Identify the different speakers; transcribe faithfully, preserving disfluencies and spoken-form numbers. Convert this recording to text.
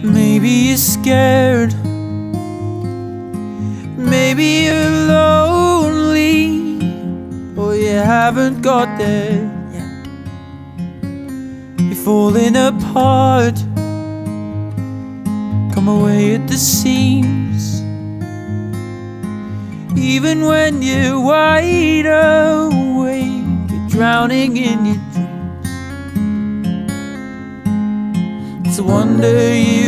Speaker 1: Maybe you're scared, maybe you're lonely, or you haven't got there yet. You're falling apart, come away at the seams. Even when you're wide awake, you're drowning in your dreams. It's a wonder you